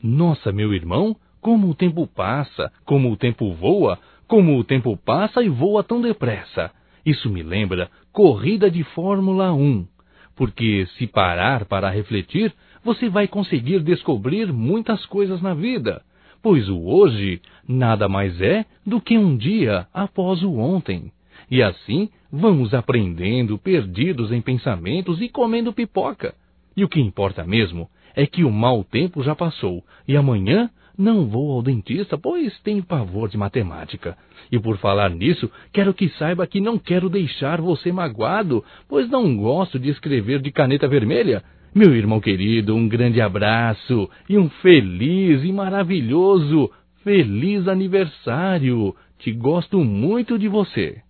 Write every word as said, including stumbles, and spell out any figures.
Nossa, meu irmão, como o tempo passa, como o tempo voa, como o tempo passa e voa tão depressa. Isso me lembra corrida de Fórmula um. Porque se parar para refletir, você vai conseguir descobrir muitas coisas na vida. Pois o hoje nada mais é do que um dia após o ontem. E assim vamos aprendendo, perdidos em pensamentos e comendo pipoca. E o que importa mesmo é que o mau tempo já passou e amanhã não vou ao dentista, pois tenho pavor de matemática. E por falar nisso, quero que saiba que não quero deixar você magoado, pois não gosto de escrever de caneta vermelha. Meu irmão querido, um grande abraço e um feliz e maravilhoso feliz aniversário. Te gosto muito de você.